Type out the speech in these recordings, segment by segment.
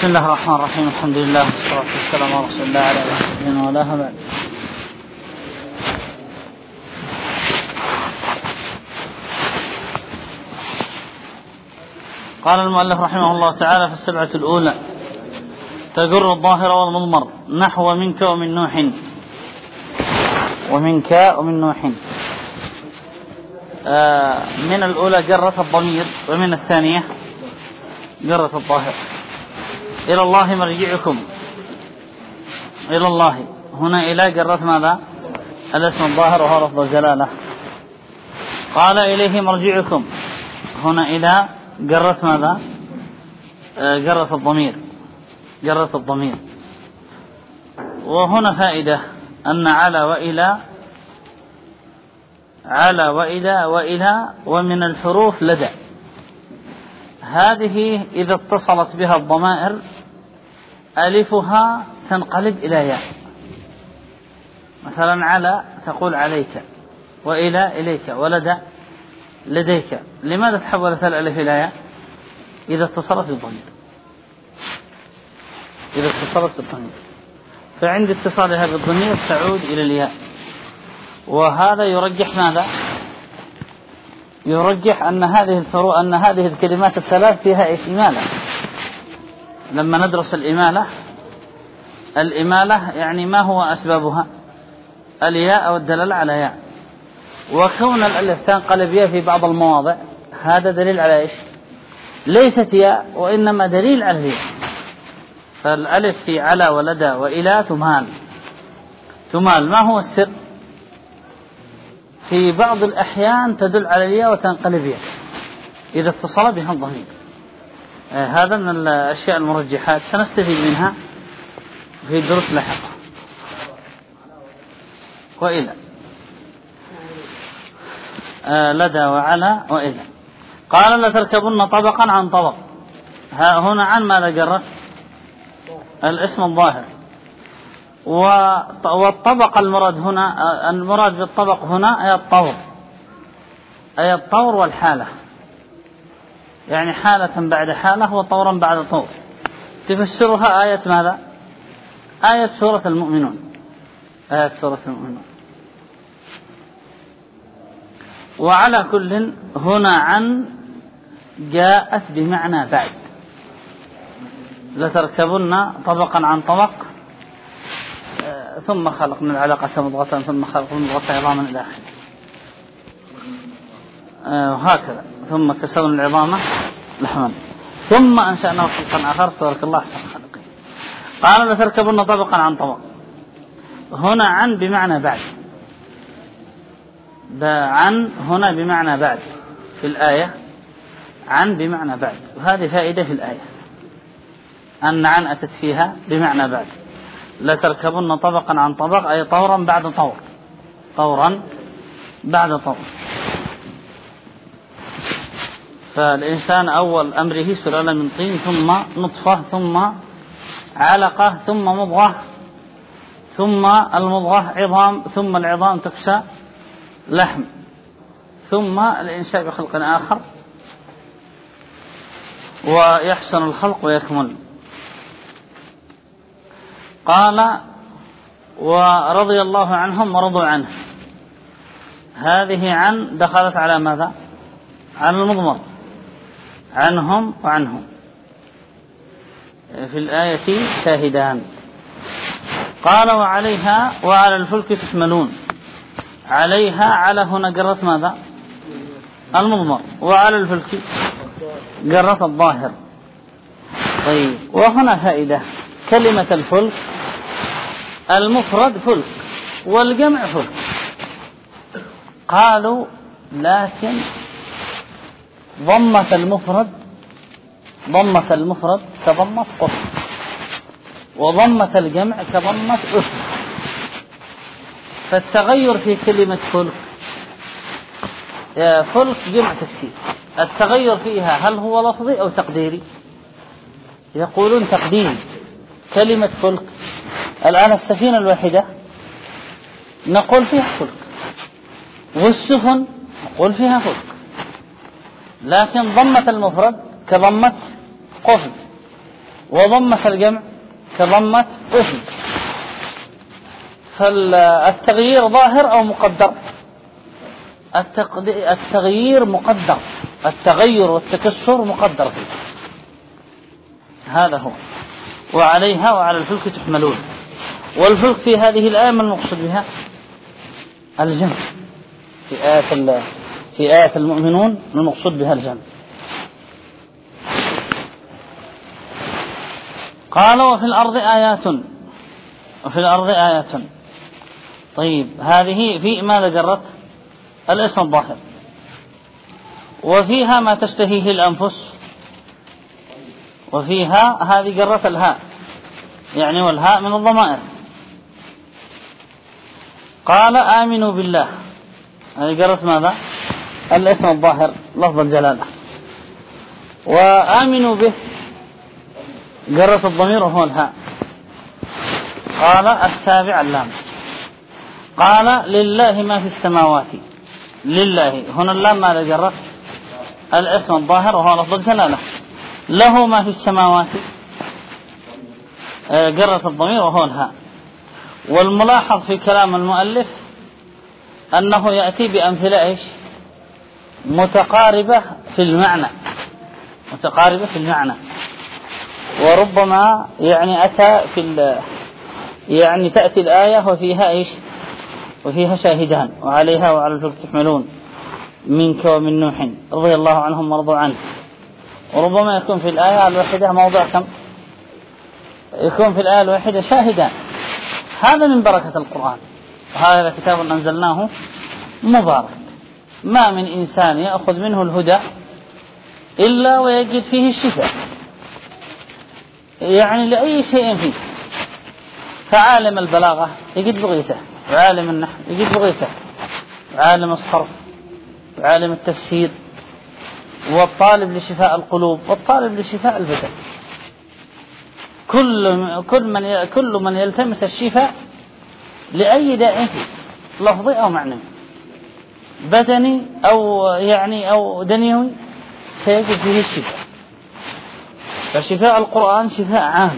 بسم الله الرحمن الرحيم. الحمد لله والصلاة والسلام على رسول الله على آله وصحبه وله بعد. قال المؤلف رحمه الله تعالى في السبعة الأولى: تجر الظاهر والمضمر نحو منك ومن نوح. ومنك ومن نوح. من الأولى جرت الضمير، ومن الثانية جرت الظاهر. إلى الله مرجعكم. إلى الله هنا إلى جرت ماذا؟ الاسم الظاهر وهو لفظ الجلالة. قال إليه مرجعكم، هنا إلى جرت ماذا؟ جرت الضمير. جرت الضمير. وهنا فائدة أن على وإلى ومن الحروف لدى، هذه إذا اتصلت بها الضمائر ألفها تنقلب إلى ياء. مثلا على تقول عليك، وإلى إليك، ولدى لديك. لماذا تحولت الألف إلى ياء؟ إذا اتصلت بالضمير. إذا اتصلت بالضمير، فعند اتصالها بالضمير تعود إلى الياء. وهذا يرجح ماذا؟ يرجح أن هذه الكلمات الثلاث فيها إيش؟ إمالة. لما ندرس الإمالة يعني ما هو أسبابها؟ الياء والدلالة على ياء. وكون الألف تنقلب ياء في بعض المواضع هذا دليل على إيش؟ ليست ياء وإنما دليل على الياء. فالألف في على ولدى وإلى تمال. ما هو السر؟ في بعض الأحيان تدل على الياء وتنقلب ياء إذا اتصل بها الضمير. هذا من الأشياء المرجحات سنستفيد منها في دروس لاحقة. وإلى لدى وعلى وإلى. قال: لتركبن طبقا عن طبق. هنا عن ماذا جرت؟ الاسم الظاهر. والطبق المراد بالطبق هنا أي الطور والحالة، يعني حالة بعد حالة وطورا بعد طور. تفسرها آية ماذا؟ آية سورة المؤمنون. وعلى كل هنا عن جاءت بمعنى بعد. لتركبن طبقا عن طبق، ثم خلقنا العلقة مضغة، ثم خلقنا المضغة عظاما إلى آخره. وهكذا ثم كسونا العظام لحما ثم أنشأناه خلقا آخر تبارك الله أحسن الخالقين. قال: لتركبن طبقا عن طبق. هنا عن بمعنى بعد. عن هنا بمعنى بعد في الآية. عن بمعنى بعد، وهذه فائدة في الآية أن عن أتت فيها بمعنى بعد. لتركبن طبقا عن طبق أي طورا بعد طور. طورا بعد طور. فالإنسان أول أمره سلالة من طين، ثم نطفة، ثم علقة، ثم مضغة، ثم المضغة عظام، ثم العظام تكسى لحم، ثم الإنشاء بخلق آخر ويحسن الخلق ويكمل. قال: ورضي الله عنهم ورضوا عنه. هذه عن دخلت على ماذا؟ عن المضمر، عنهم وعنهم. في الآية شاهدان. قال: وعليها وعلى الفلك تحملون. عليها على هنا جرت ماذا؟ المضمر. وعلى الفلك جرت الظاهر. طيب، وهنا فائدة. كلمة الفلك المفرد فلك والجمع فلك. قالوا: لكن ضمة المفرد كضمة قف، وضمة الجمع كضمة أف. فالتغير في كلمة فلك جمع تكسير، التغير فيها هل هو لفظي أو تقديري؟ يقولون تقديري. كلمة فلك الآن السفينة الواحدة نقول فيها فلك، والسفن نقول فيها فلك. لكن ضمة المفرد كضمة قفل، وضمة الجمع كضمة أهل، فالتغيير ظاهر أو مقدر؟ التغيير مقدر، التغير والتكسر مقدر فيه، هذا هو. وعليها وعلى الفلك تحملون. والفلك في هذه الآية ما المقصود بها؟ الجمع. في آية المؤمنون المقصود بها الجمع. قال وفي الأرض آيات. طيب هذه في ماذا جرت؟ الاسم الظاهر. وفيها ما تشتهيه الأنفس، وفيها هذه جرت الهاء، يعني والهاء من الضمائر. قال آمنوا بالله، هذه جرت ماذا؟ الاسم الظاهر لفظ الجلالة. وآمنوا به جرت الضمير وهو الهاء. قال السابع اللام. قال لله ما في السماوات، لله هنا اللام ماذا جرت؟ الاسم الظاهر وهو لفظ الجلالة. له ما في السماوات جرت الضمير وهو الهاء. والملاحظ في كلام المؤلف أنه يأتي بأمثلة إيش؟ متقاربة في المعنى، متقاربة في المعنى. وربما يعني أتى يعني تأتي الآية وفيها إيش؟ وفيها شاهدان وعليها وعلى الفلك تحملون منك ومن نوح رضي الله عنهم ورضوا عنه. وربما يكون في الآية الواحدة موضع كم؟ يكون في الآية الواحدة شاهدان. هذا من بركة القرآن. وهذا كتاب أنزلناه مبارك، ما من إنسان يأخذ منه الهدى إلا ويجد فيه الشفاء، يعني لأي شيء فيه. فعالم البلاغة يجد بغيته، وعالم النحو يجد بغيته، وعالم الصرف، وعالم التفسير، والطالب لشفاء القلوب، والطالب لشفاء البدن. كل من يلتمس الشفاء لأي داء فيه، لفظي أو معنوي، بدني أو دنيوي، سيجد فيه الشفاء. فشفاء القرآن شفاء عام،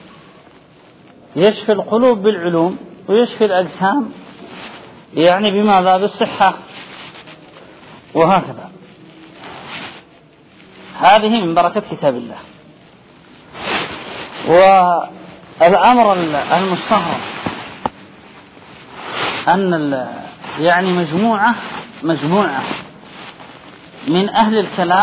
يشفي القلوب بالعلوم، ويشفي الأجسام يعني بماذا؟ بالصحة، وهكذا. هذه من بركة كتاب الله. والأمر المستغرب أن يعني مجموعة من أهل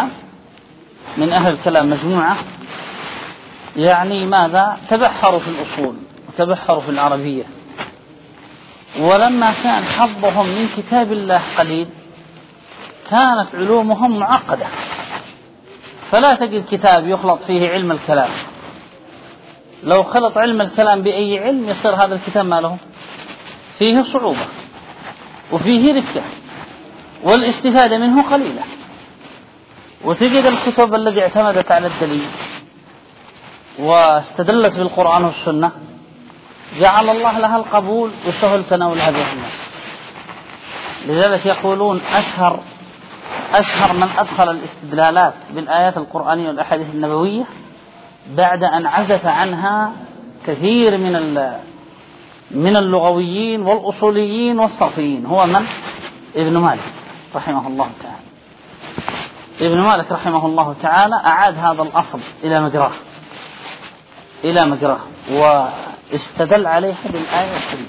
الكلام مجموعة يعني ماذا؟ تبحروا في الأصول وتبحروا في العربية، ولما كان حظهم من كتاب الله قليل كانت علومهم معقدة. فلا تجد كتاب يخلط فيه علم الكلام. لو خلط علم الكلام بأي علم يصير هذا الكتاب ما له فيه صعوبة وفيه ركة، والاستفادة منه قليلة. وتجد الكتب التي اعتمدت على الدليل واستدلت بالقرآن والسنة جعل الله لها القبول وسهل تناولها بها الناس. لذلك يقولون أشهر من أدخل الاستدلالات بالآيات القرآنية والأحاديث النبوية بعد أن عزف عنها كثير من اللغويين والأصوليين والصرفيين هو من؟ ابن مالك رحمه الله تعالى. ابن مالك رحمه الله تعالى أعاد هذا الأصل إلى مجراه واستدل عليها بالآية الكريمة.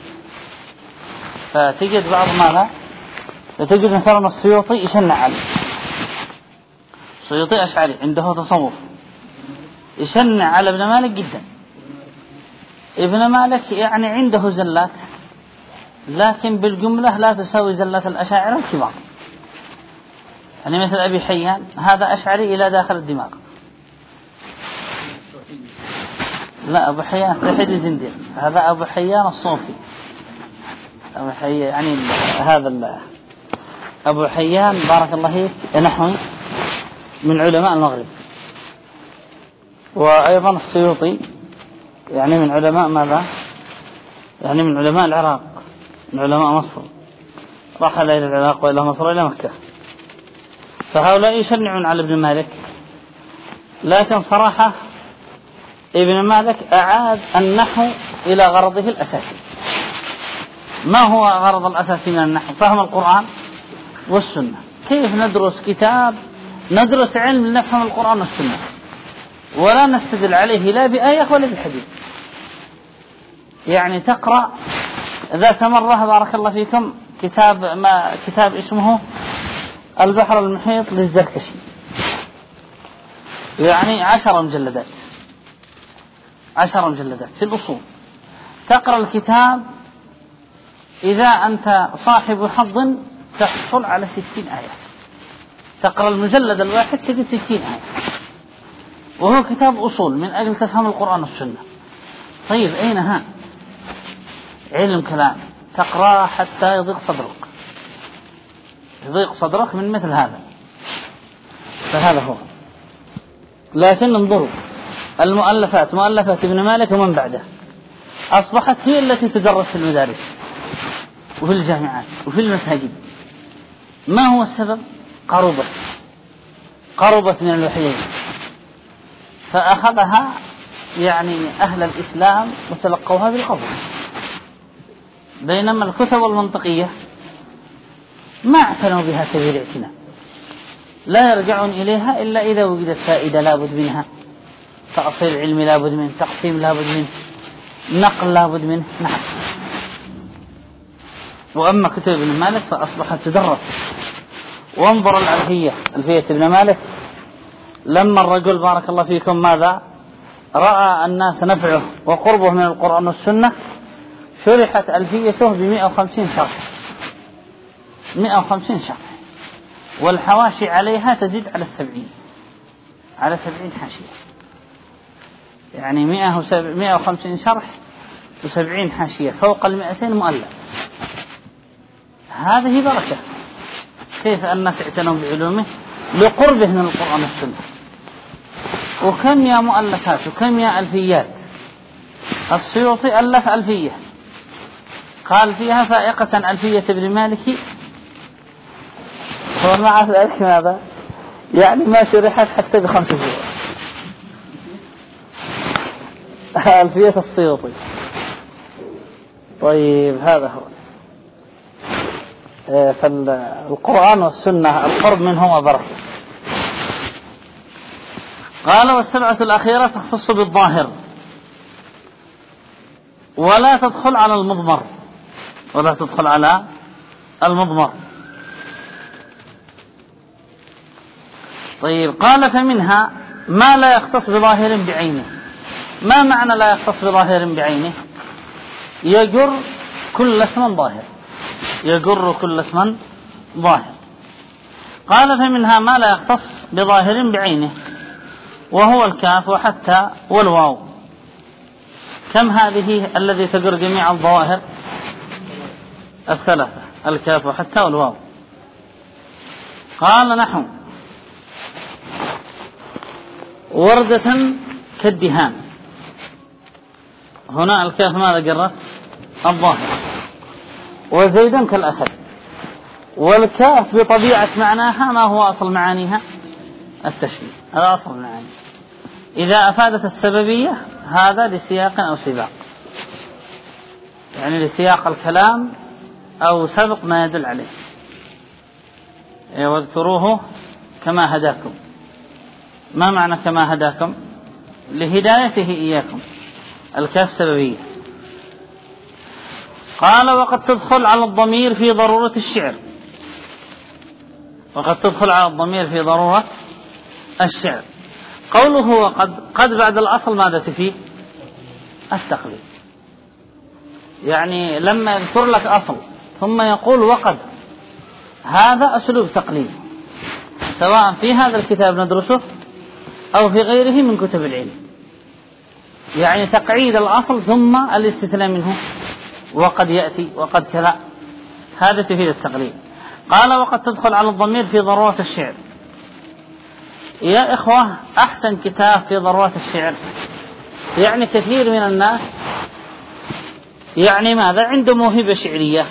فتجد بعض ماذا؟ فتجد مثلا السيوطي يشنع عليه. السيوطي أشعري عنده تصوف، يشنع على ابن مالك جدا. ابن مالك يعني عنده زلات، لكن بالجملة لا تساوي زلات الأشاعرة الكبار. يعني مثل أبي حيان هذا أشعري إلى داخل الدماغ. لا، أبو حيان رحيد الزنديق، هذا أبو حيان الصوفي. أبو حيان يعني هذا أبو حيان بارك الله فيك نحوي من علماء المغرب. وأيضا السيوطي يعني من علماء ماذا؟ يعني من علماء العراق، من علماء مصر، رحل إلى العراق وإلى مصر وإلى مكة. فهؤلاء يشنعون على ابن مالك، لكن صراحة ابن مالك أعاد النحو إلى غرضه الأساسي. ما هو غرض الأساسي من النحو؟ فهم القرآن والسنة. كيف ندرس كتاب ندرس علم لنفهم القرآن والسنة ولا نستدل عليه لا بآية ولا بحديث؟ يعني تقرأ ذات مرة بارك الله فيكم كتاب اسمه البحر المحيط للزركشي، يعني 10 مجلدات في الأصول. تقرأ الكتاب إذا أنت صاحب حظ تحصل على 60 آية. تقرأ المجلد الواحد تجد 60 آية، وهو كتاب أصول من أجل تفهم القرآن والسنة. طيب أين ها علم كلام تقرأ حتى يضيق صدرك من مثل هذا؟ فهذا هو. لكن انظروا المؤلفات، مؤلفات ابن مالك ومن بعده أصبحت هي التي تدرس في المدارس وفي الجامعات وفي المساجد. ما هو السبب؟ قربت من الوحيين، فأخذها يعني أهل الإسلام وتلقوها بالقبول، بينما الكتب المنطقية ما اعتنوا بها كبير اعتناء، لا يرجعون إليها إلا إذا وجدت فائدة لابد منها، تأصيل علمي لابد منه، تقسيم لابد منه، نقل لابد منه. نعم. وأما كتب ابن مالك فأصبحت تدرس. وانظر ألفية ابن مالك، لما الرجل بارك الله فيكم ماذا رأى الناس نفعه وقربه من القرآن والسنة، شرحت ألفيته ب150 شرح، 150 شرح، والحواشي عليها تزيد على 70 حاشية، يعني 150 شرح و70 حاشية، فوق 200 مؤلف. هذه بركة. كيف الناس اعتنوا بعلومه لقربه من القرآن والسنة. وكم يا مؤلفات وكم يا ألفيات. السيوطي ألف ألفية قال فيها فائقة ألفية ابن مالك، ومع ذلك ماذا؟ يعني ما شرحت حتى ب5 شهور. ألفية السيوطي. طيب هذا هو. فالقرآن والسنة القرب منهما بركة. قال والسبعة الأخيرة تختص بالظاهر ولا تدخل على المضمر. طيب قال فمنها ما لا يختص بظاهر بعينه. ما معنى لا يختص بظاهر بعينه؟ يجر كل اسم ظاهر. قال فمنها ما لا يختص بظاهر بعينه وهو الكاف وحتى والواو. كم هذه الذي تجر جميع الظواهر؟ 3، الكاف وحتى والواو. قال نحو وردة كالدهان. هنا الكاف ماذا جرت؟ الظاهر. وزيدا كالأسد. والكاف بطبيعة معناها ما هو أصل معانيها؟ التشبيه، هذا أصل معاني. إذا أفادت السببية هذا لسياق أو سباق، يعني لسياق الكلام أو سبق ما يدل عليه. واذكروه كما هداكم. ما معنى كما هداكم؟ لهدايته إياكم. الكاف سببية. قال وقد تدخل على الضمير في ضرورة الشعر. قوله وقد بعد الأصل ماذا تفيد؟ التقليد. يعني لما يذكر لك أصل ثم يقول وقد، هذا أسلوب تقليد، سواء في هذا الكتاب ندرسه أو في غيره من كتب العلم. يعني تقعيد الأصل ثم الاستثناء منه، وقد يأتي وقد كذا، هذا تفيد التقليد. قال وقد تدخل على الضمير في ضرورة الشعر. يا إخوة أحسن كتاب في ضرورة الشعر، يعني كثير من الناس يعني ماذا عنده موهبة شعرية،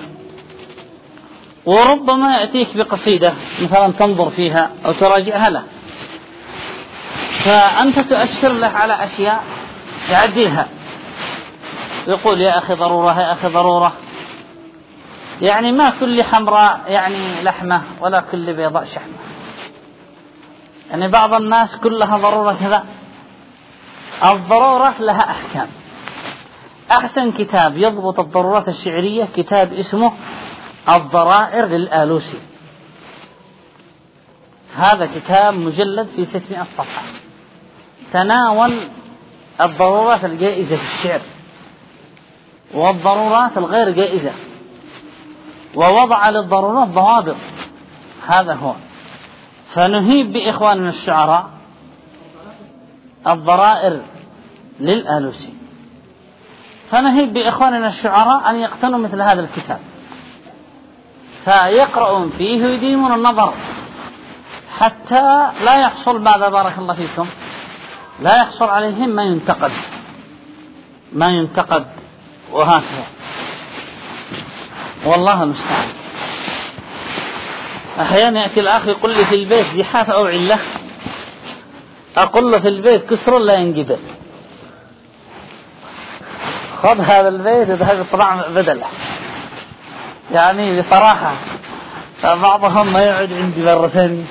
وربما يأتيك بقصيدة مثلا تنظر فيها أو تراجعها له، فأنت تؤشر له على أشياء يعديها يقول يا أخي ضرورة يا أخي ضرورة، يعني ما كل حمراء يعني لحمة ولا كل بيضاء شحمة، يعني بعض الناس كلها ضرورة كذا. الضرورة لها أحكام. أحسن كتاب يضبط الضرورات الشعرية كتاب اسمه الضرائر للآلوسي. هذا كتاب مجلد في 600 صفحة، تناول الضرورات الجائزة في الشعر والضرورات الغير جائزة، ووضع للضرورات ضوابط. هذا هو. فنهيب بإخواننا الشعراء الضرائر للآلوسي، فنهيب بإخواننا الشعراء أن يقتنوا مثل هذا الكتاب فيقرؤون فيه ويديمون النظر حتى لا يحصل بعد بارك الله فيكم لا يحصل عليهم ما ينتقد وهكذا. والله المستعان. أحيانا يأتي الآخر يقول لي في البيت زحافة أو علة، أقول له في البيت كسر لا ينجبر، خذ هذا البيت وذهب الطبع بدله. يعني بصراحة بعضهم ما يعد عندي مرة ثانية،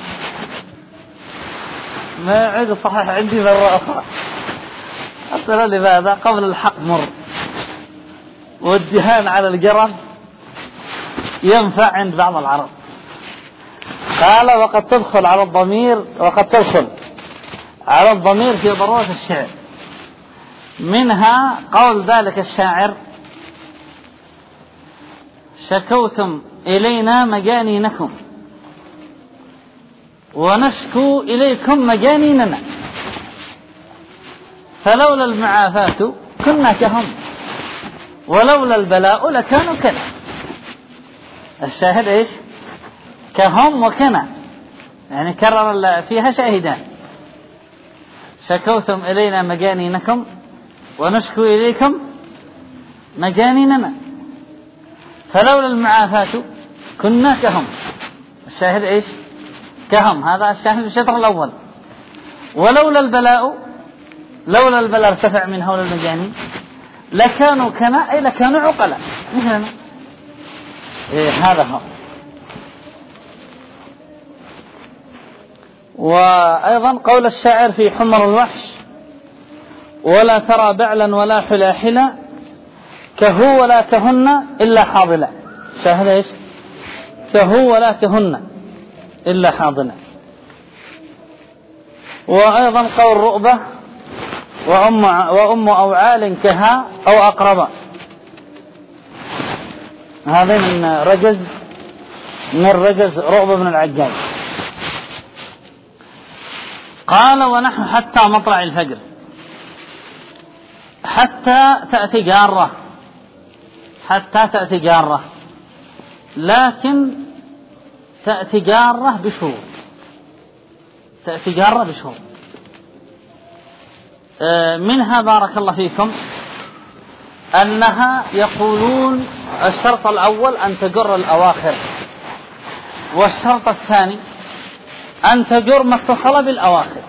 ما يعد صحيح عندي مرة أخرى. أصلا لماذا؟ قبل الحق مر، والدهان على الجرم ينفع عند بعض العرب. قال وقد تدخل على الضمير في ضرورة الشعر. منها قول ذلك الشاعر شكوتم إلينا مجانينكم ونشكو إليكم مجانيننا، فلولا المعافاة كنا كهم ولولا البلاء لكانوا كنا. الشاهد إيش؟ كهم وكنا، يعني كرر فيها شاهدان. شكوتم إلينا مجانينكم ونشكو إليكم مجانيننا، فلولا المعافاة كنا كهم. الشاهد إيش؟ كهم. هذا الشاهد الشطر الأول. ولولا البلاء، لولا البلاء ارتفع من هول المجانين لكانوا كنا، أي لكانوا عقلاء مثلنا. هذا هو. وأيضا قول الشاعر في حمر الوحش ولا ترى بعلا ولا حلاحلا كهو ولا كهن إلا حاضلا. شاهد إيش؟ كهو ولا كهن إلا حاضلا. وأيضا قول رؤبة وأم أوعال كها أو أقربا. هذا من رجز رؤبة بن العجاج. قال ونحن حتى مطلع الفجر، حتى تأتي جارة، لكن تأتي جارة بشروط. منها بارك الله فيكم أنها يقولون الشرط الأول أن تجر الأواخر، والشرط الثاني أن تجر ما اتصل بالأواخر.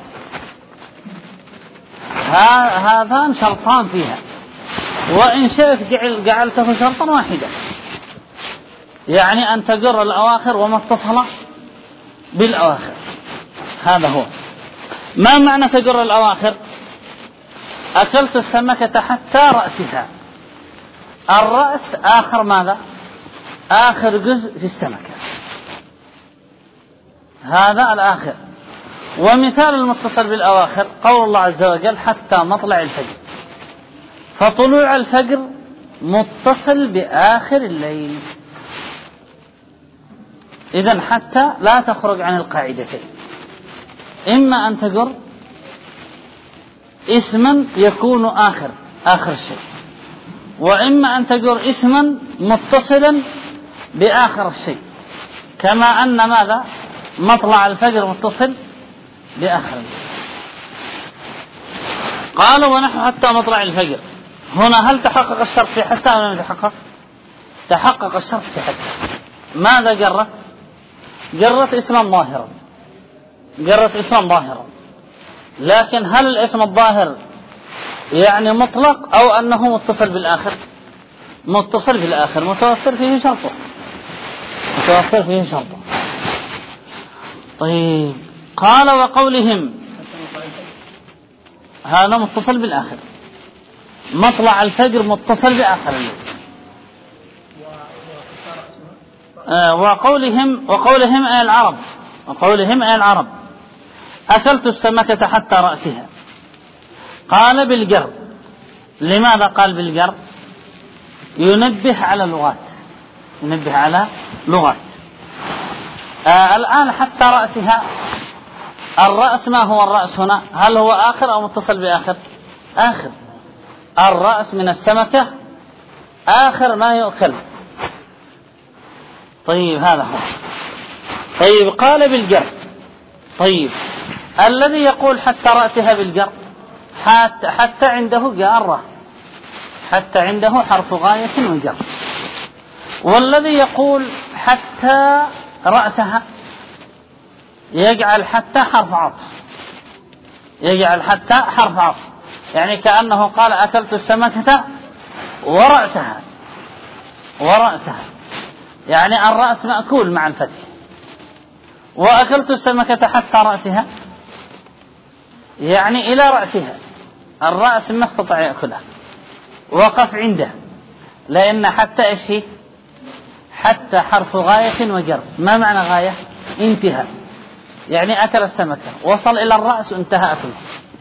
هذان شرطان فيها، وإن شئت جعلته شرطا واحدا، يعني أن تجر الأواخر وما اتصل بالأواخر. هذا هو. ما معنى تجر الأواخر؟ أكلت السمكة حتى رأسها. الرأس آخر ماذا؟ آخر جزء في السمكة، هذا الآخر. ومثال المتصل بالأواخر قول الله عز وجل حتى مطلع الفجر، فطلوع الفجر متصل بآخر الليل. إذن حتى لا تخرج عن القاعدتين، إما أن تجر اسما يكون آخر الشيء، وإما أن تجر اسما متصلا بآخر الشيء، كما أن ماذا؟ مطلع الفجر متصل بآخر الليل. قال ونحن حتى مطلع الفجر. هنا هل تحقق الشرط في حتى أو لم يتحقق؟ تحقق الشرط في حتى. ماذا جرت؟ جرت اسما ظاهرا، لكن هل الاسم الظاهر يعني مطلق أو أنه متصل بالآخر؟ متصل بالآخر، متوفر فيه شرطه، متوفر فيه شرطه. طيب قال وقولهم هذا متصل بالآخر، مطلع الفجر متصل بآخر الليل. وقولهم أي العرب، وقولهم أي العرب أكلت السمكة حتى رأسها. قال بالجر. لماذا قال بالجر؟ ينبه على لغات، ينبه على لغات. الآن حتى رأسها، الرأس ما هو الرأس هنا؟ هل هو آخر أو متصل بآخر؟ آخر. الرأس من السمكة آخر ما يؤكل. طيب هذا هو. طيب قال بالجر. طيب الذي يقول حتى رأسها بالجر حتى عنده جارة، حتى عنده حرف غاية وجر. والذي يقول حتى رأسها يجعل حتى حرف عطف، يجعل حتى حرف عطف، يعني كأنه قال أكلت السمكة ورأسها، ورأسها يعني الرأس مأكول مع الفتح، وأكلت السمكة حتى رأسها يعني إلى رأسها، الرأس ما استطاع يأكلها، وقف عنده، لأن حتى إيش هي؟ حتى حرف غاية وجر. ما معنى غاية؟ انتهى، يعني أكل السمكة وصل إلى الرأس وانتهى أكله،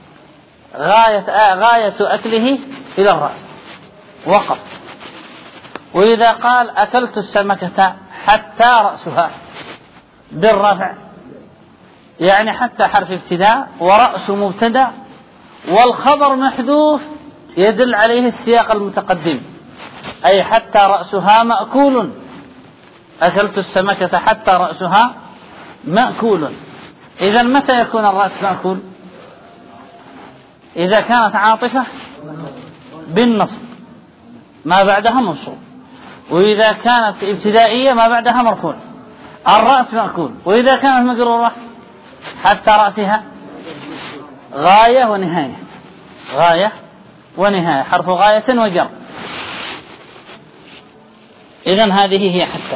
غاية أكله إلى الرأس، وقف. وإذا قال أكلت السمكة حتى رأسها بالرفع يعني حتى حرف ابتداء ورأس مبتدأ والخبر محذوف يدل عليه السياق المتقدم، أي حتى رأسها مأكول. أكلت السمكة حتى رأسها مأكول. إذا متى يكون الرأس مأكول؟ إذا كانت عاطفة بالنصب ما بعدها منصوب، وإذا كانت ابتدائية ما بعدها مرفوع الرأس مأكول. وإذا كانت مجرورة حتى رأسها غاية ونهاية، غاية ونهاية، حرف غاية وجر. إذن هذه هي حتى،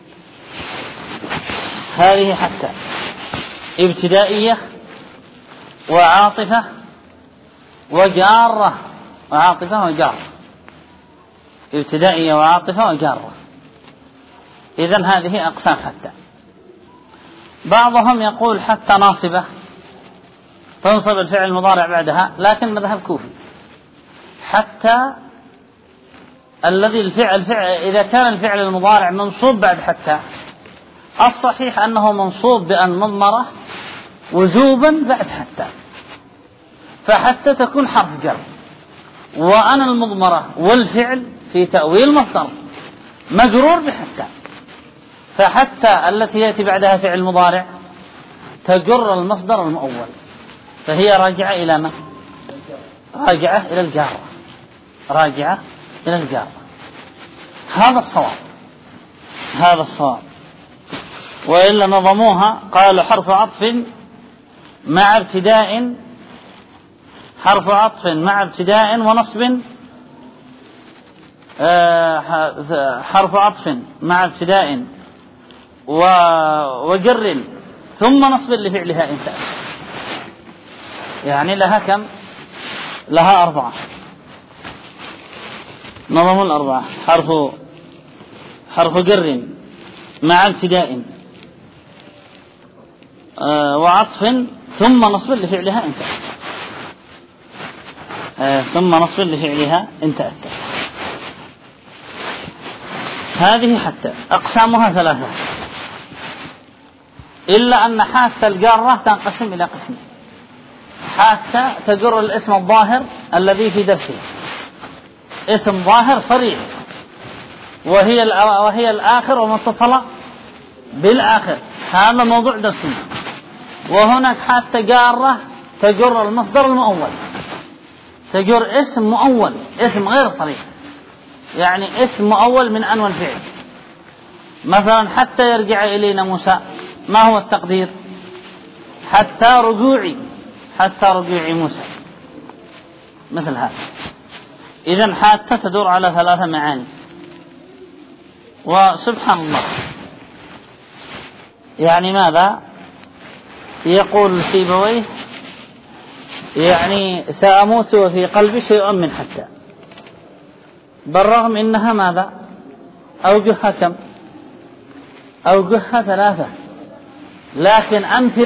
هذه حتى ابتدائية وعاطفة وجارة، وعاطفة وجارة، ابتدائية وعاطفة وجارة. إذن هذه أقسام حتى. بعضهم يقول حتى ناصبة تنصب الفعل المضارع بعدها، لكن مذهب كوفي حتى الذي الفعل إذا كان الفعل المضارع منصوب بعد حتى، الصحيح أنه منصوب بأن مضمرة وجوبا بعد حتى، فحتى تكون حرف جر، وأن المضمرة والفعل في تأويل مصدر مجرور بحتى، فحتى التي يأتي بعدها فعل مضارع تجر المصدر المؤول، فهي راجعة إلى من؟ راجعة إلى الجارة، راجعة إلى الجارة. هذا الصواب، هذا الصواب. وإلا نظموها قالوا حرف عطف مع ابتداء، حرف عطف مع ابتداء ونصب، حرف عطف مع ابتداء وجر ثم نصب لفعلها إن تأتي، يعني لها كم؟ لها 4. نظم الأربعة: حرف جر مع ابتداء وعطف ثم نصب لفعلها إن تأتي، ثم نصب لفعلها إن تأتي. هذه حتى أقسامها 3، إلا أن حتى الجارة تنقسم إلى قسمين: حتى تجر الاسم الظاهر الذي في درسه، اسم ظاهر صريح وهي الآخر ومتصلة بالآخر، هذا موضوع درسنا. وهناك حتى جارة تجر المصدر المؤول، تجر اسم مؤول، اسم غير صريح، يعني اسم مؤول من أنواع الفعل. مثلا حتى يرجع إلينا موسى، ما هو التقدير؟ حتى رجوع موسى. مثل هذا. إذن حتى تدور على 3 معاني. وسبحان الله، يعني ماذا يقول سيبويه؟ يعني سأموت وفي قلبي شيء من حتى، بالرغم إنها ماذا أوجهها كم؟ أوجهها 3، لكن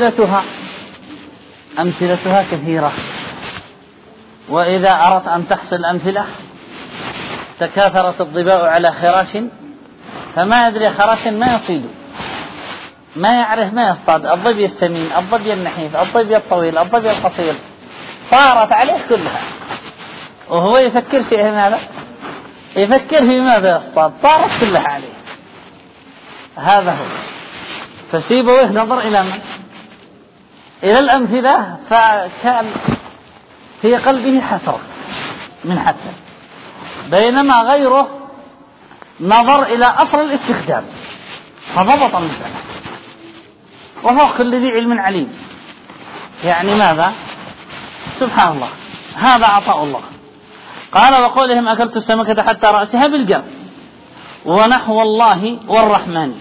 أمثلتها كثيرة. وإذا أردت أن تحصل أمثلة تكاثرت الظباء على خراش فما يدري خراش ما يصيد، ما يعرف ما يصطاد، الظبي السمين، الظبي النحيف، الظبي الطويل، الظبي القصير، طارت عليه كلها وهو يفكر في ماذا؟ يفكر في ماذا يصطاد، طارت كلها عليه. هذا هو. فسيبويه نظر إلى من؟ إلى الأمثلة، فكان في قلبه حسرة من حتى، بينما غيره نظر إلى أصل الاستخدام فضبط المسألة. وهو كل ذي علم عليم، يعني ماذا؟ سبحان الله، هذا عطاء الله. قال وقولهم أكلت السمكة حتى رأسها بالجر ونحو الله والرحمن.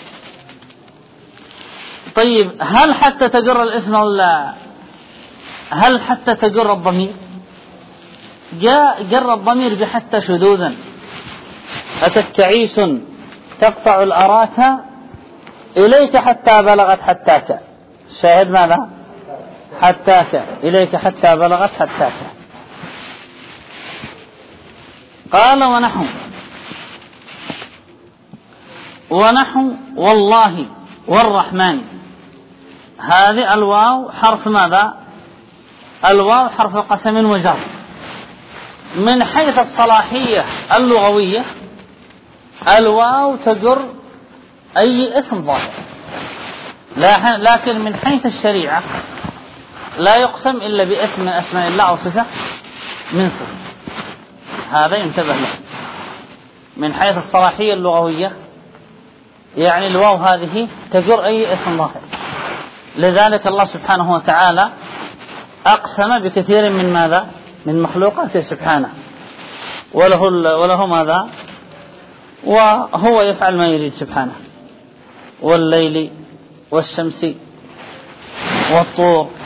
طيب، هل حتى تجر الاسم ولا هل حتى تجر الضمير؟ جاء جر الضمير بحتى شذوذا. أتت تعيس تقطع الأراك إليك حتى بلغت حتاك. شاهد ماذا؟ حتاك إليك حتى بلغت حتاك. قال ونحو والله والرحمن. هذه الواو حرف ماذا؟ الواو حرف قسم وجر. من حيث الصلاحية اللغوية الواو تجر أي اسم ظاهر، لكن من حيث الشريعة لا يقسم إلا باسم من أسماء الله أو صفة من صفة. هذا ينتبه له. من حيث الصلاحية اللغوية يعني الواو هذه تجر أي اسم ظاهر. لذلك الله سبحانه وتعالى أقسم بكثير من ماذا؟ من مخلوقاته سبحانه، وله ماذا؟ وهو يفعل ما يريد سبحانه. والليل والشمس والطور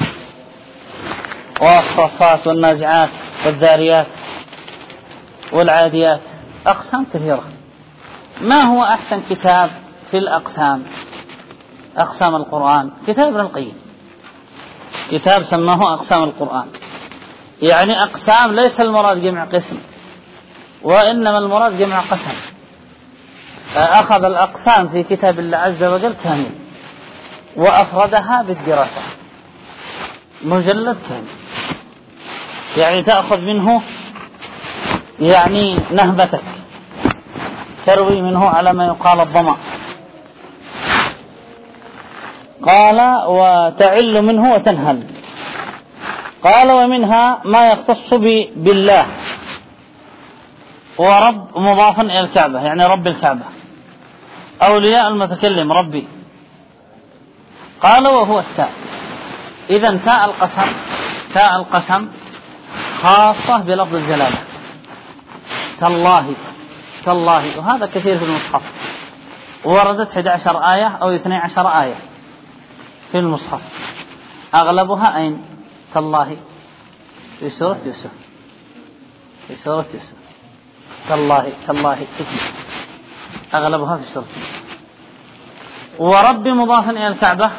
والصفات والنازعات والذاريات والعاديات. أقسام كثيرة. ما هو أحسن كتاب في الأقسام؟ أقسام القرآن كتاب ابن القيم، كتاب سماه أقسام القرآن. يعني أقسام ليس المراد جمع قسم، وإنما المراد جمع قسم. أخذ الأقسام في كتاب الله عز وجل كامل وأفردها بالدراسة، مجلد كامل، يعني تأخذ منه يعني نهبتك، تروي منه على ما يقال الظمأ. قال وتعل منه وتنهل. قال ومنها ما يختص بالله، ورب مضافا إلى الكعبة يعني رب الكعبة، أولياء المتكلم ربي. قال وهو التاء. إذن تاء القسم خاصة بلفظ الجلالة، تالله، وهذا كثير في المصحف. وردت 11 آية أو 12 آية في المصحف، أغلبها أين؟ تالله في سورة يوسف، تالله أغلبها في سورة. ورب مضاف إلى الكعبة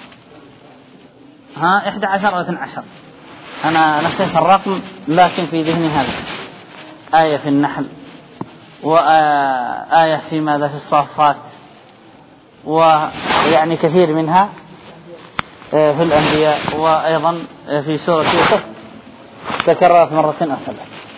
11 أو 12، أنا نسيت الرقم لكن في ذهني هذا. آية في النحل، وآية في ماذا في الصافات، ويعني كثير منها في الأنبياء، وأيضا في سورة يوسف تكررت مرة أو 3.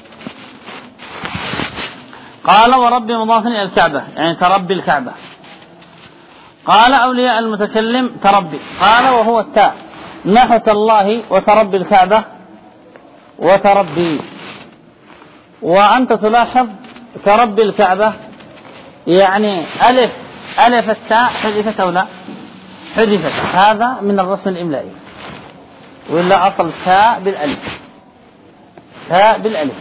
قال ورب مضاف إلى الكعبة يعني تربي الكعبة. قال أولياء المتكلم تربي. قال وهو التاء نحو الله وتربي الكعبة وتربي. وأنت تلاحظ تربي الكعبة يعني ألف التاء حذفت أو لا حذفت، هذا من الرسم الإملائي، وإلا أصل تاء بالألف تاء بالألف.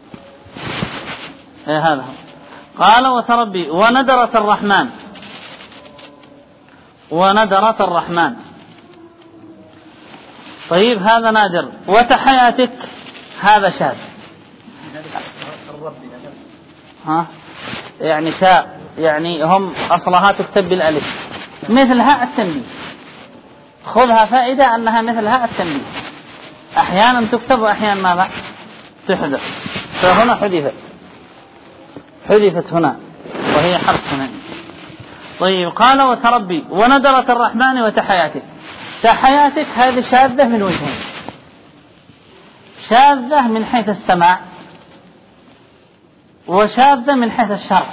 هذا هو. قال وتربي وندرة الرحمن، وندرة الرحمن. طيب هذا نادر. وتحياتك هذا شاذ. ها يعني تاء، يعني هم أصلها تكتب بالألف مثل هاء التنبيه. خذها فائدة أنها مثل هاء التنبيه، أحيانا تكتب وأحيانا ماذا تحذف، فهنا حذفت هنا وهي حرف هنا. طيب قال وتربي وندرة الرحمن وتحياتك. تحياتك هذه شاذة من وجهين: شاذة من حيث السماع، وشاذة من حيث الشرع.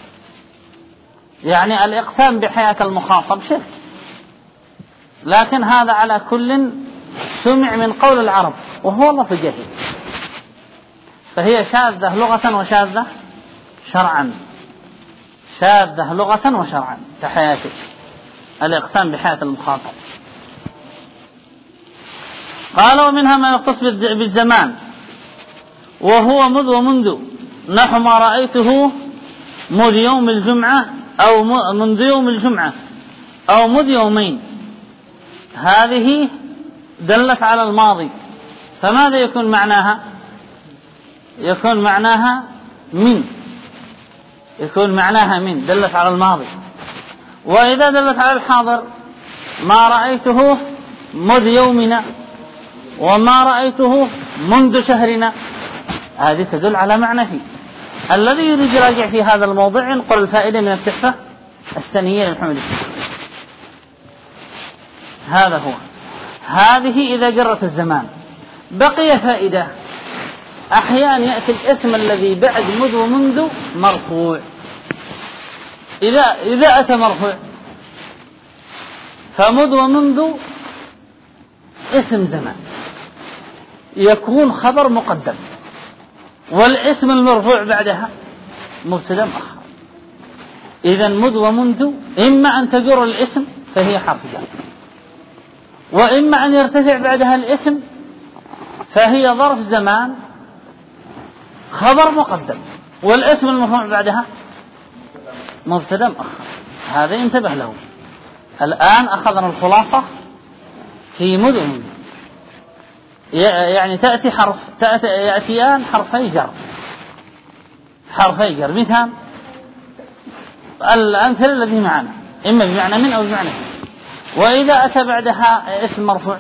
يعني الإقسام بحياة المخاطب شرك، لكن هذا على كل سمع من قول العرب وهو لفظ جهل، فهي شاذة لغة وشاذة شرعا. شاذة لغة وشرعا تحياتك، الإقسام بحياة المخاطب. قال ومنها ما يختص بالزمان، وهو مذ ومنذ، نحو ما رأيته مذ يوم الجمعة أو منذ يوم الجمعة أو مذ يومين. هذه دلت على الماضي، فماذا يكون معناها؟ يكون معناها من، يكون معناها من، دلت على الماضي. وإذا دلت على الحاضر: ما رأيته مذ يومنا وما رأيته منذ شهرنا، هذه تدل على معنى فيه. الذي يريد يراجع في هذا الموضوع ينقل الفائدة من التحفة السنية لمحمد الشافعي. هذا هو. هذه إذا جرت الزمان. بقي فائدة: أحيانا يأتي الاسم الذي بعد مذ ومنذ مرفوع. إذا أتى مرفوع فمذ ومنذ اسم زمان، يكون خبر مقدم، والاسم المرفوع بعدها مبتدا مؤخر. إذا مذ ومنذ إما أن تجر الاسم فهي حرف جر، وإما أن يرتفع بعدها الاسم فهي ظرف زمان خبر مقدم، والاسم المرفوع بعدها مبتدا مؤخر. هذا ينتبه له. الآن أخذنا الخلاصة في مذ ومنذ. يعني يأتيان حرفي جر. مثال الأمثلة الذي معنا إما بمعنى من أو بمعنى في. وإذا أتى بعدها اسم مرفوع: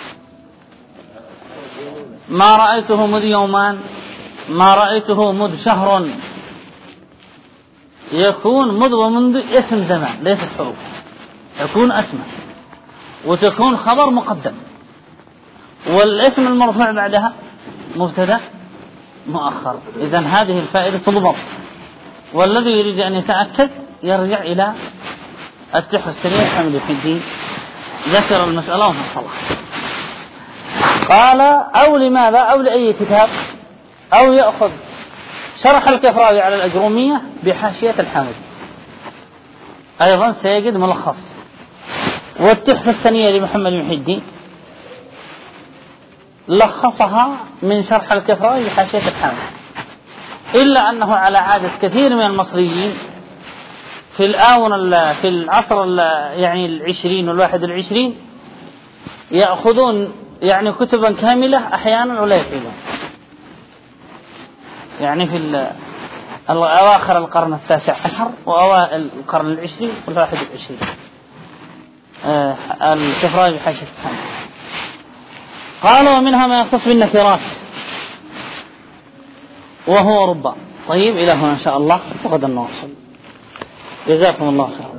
ما رأيته مذ يومان، ما رأيته مذ شهر. يكون مذ ومنذ اسم زمان ليست حروف، يكون اسماء وتكون خبر مقدم، والاسم المرفوع بعدها مبتدا مؤخر. إذن هذه الفائدة تضبط، والذي يريد أن يتأكد يرجع إلى التحفة السنية لحامد الدين، ذكر المسألة وفصلها. قال أو لماذا أو لأي كتاب، أو يأخذ شرح الكفراوي على الأجرومية بحاشية الحامد، أيضا سيجد ملخص. والتحفة السنية لمحمد محي الدين لخصها من شرح الكفراوي بحاشية الحامد، إلا أنه على عادة كثير من المصريين في في العصر يعني 20 وال21 يأخذون يعني كتبا كاملة أحيانا ولا يفعلون. يعني في أواخر القرن 19 وأوائل القرن 20 وال21 الكفراوي بحاشية الحامد. قال ومنها ما يختص بالنكرات وهو ربا. طيب إلى هنا إن شاء الله، وغدا نواصل. جزاكم الله خيرا.